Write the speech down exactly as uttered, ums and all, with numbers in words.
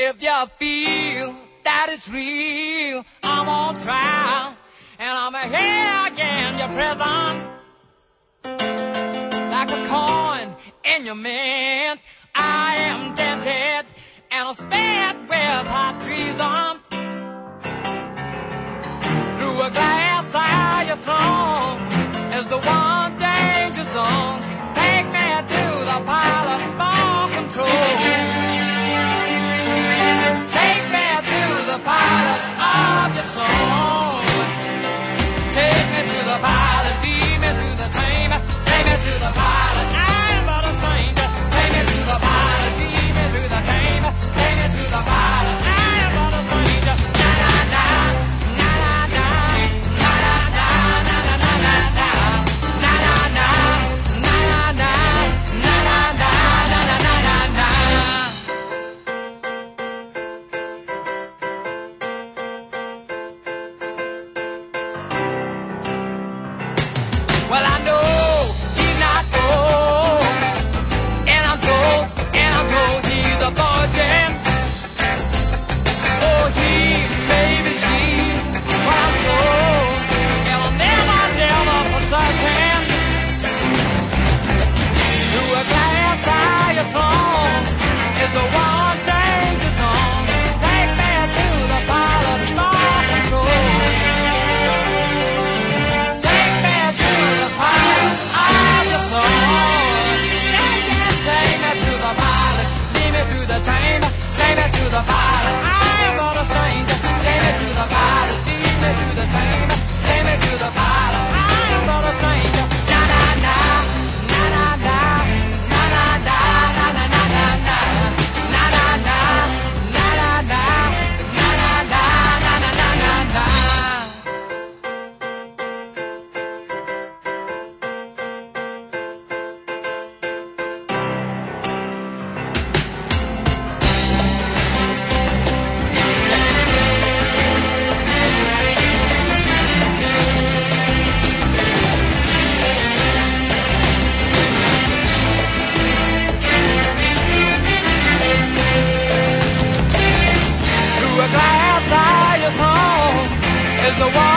If you feel that it's real, I'm on trial, and I'm here again, your prison. Like a coin in your mint, I am dented, and I'm spared with hot treason. Through a glass eye, your throne is the one danger zone. Take me to the pilot for control. Pilot of your soul. Take me to the pilot, lead me to the tamer. Take me to the pilot, I'm but a stranger. Take me to the pilot, lead me to the tamer. Take me to the pilot, I'm but a stranger. Na na na, na na na, na na na, na na na na, na na na, na na na, na na na, na na na na na. Well, I know he's not gold, and I'm told, and I'm told he's a virgin. Oh, he, baby, she, well, I'm told, and I'll never, never for certain. Through a glass eye, your throne is the one danger zone. Take me to the pilot for control. Take me to the pilot, I'm not a stranger. Take me to the pilot, lead me to the tamer. Take me to the pilot, I'm not a stranger. Na na na, na na na, na na na, na na na na na, na na na, na na na, na na na, na na na na na. Is the one